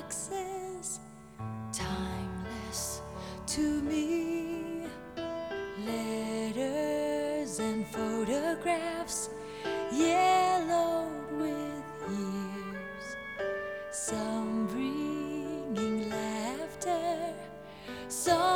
boxes, timeless to me. Letters and photographs, yellowed with years. Some bringing laughter, some